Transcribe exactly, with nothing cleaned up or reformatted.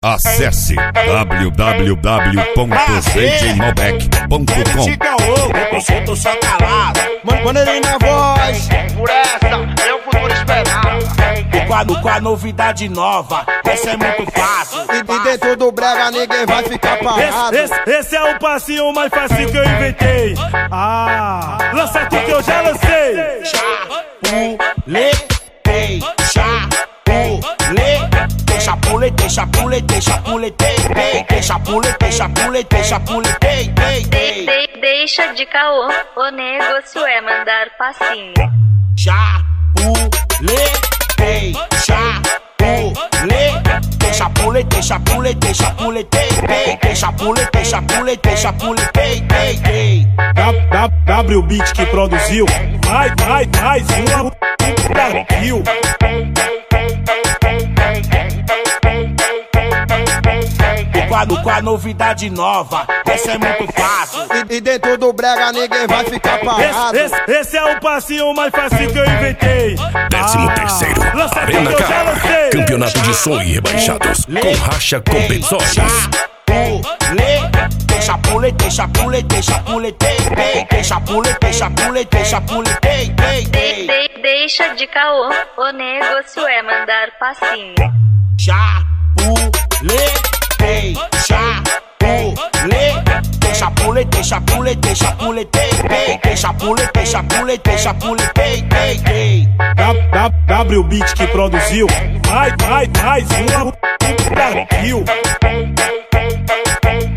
Acesse w w w ponto d j malbec ponto com. Eu tô só calado. Maneirinho na voz. Por essa, meu futuro esperava. E com a, com a novidade nova, essa é muito fácil. E, e dentro do brega ninguém vai ficar parado. Esse, esse, esse é o passinho mais fácil que eu inventei. Ah, lança tudo que eu já lancei. Chapuletei, chapuletei, chapuletei, chapuletei, chapuletei, chapuletei, chapuletei, chapuletei, chapuletei. Deixa de caô, o negócio é mandar passinho. Chapuletei, chapuletei, chapuletei, chapuletei, chapuletei, chapuletei, chapuletei, chapuletei, chapuletei. W Beat que produziu, vai, vai, mais uma Brasil. E com a, com a novidade nova, essa é muito fácil. E, e dentro do brega ninguém vai ficar parado. Esse, esse, esse é o passinho mais fácil que eu inventei. Décimo terceiro, Arena Car, campeonato de som e rebaixados, com racha competições. Chapuletei, chapuletei, chapuletei, chapuletei, chapuletei, chapuletei, chapuletei. Deixa de caô, o negócio é mandar passinho. Chapuletei, chapuletei, chapuletei, chapuletei, chapuletei, chapuletei, chapuletei, chapuletei, chapuletei. W Beat que produziu, vai, vai, mais uma Brasil.